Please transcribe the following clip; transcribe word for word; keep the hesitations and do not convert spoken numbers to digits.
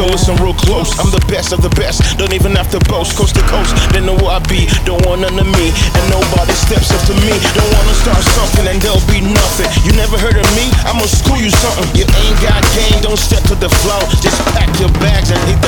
listen real close. I'm the best of the best, don't even have to boast. Coast to coast, they know where I be. Don't want none of me, and nobody steps up to me. Don't wanna start something and there'll be nothing. You never heard of me? I'ma school you something. You ain't got game, don't step to the flow. Just pack your bags and hit the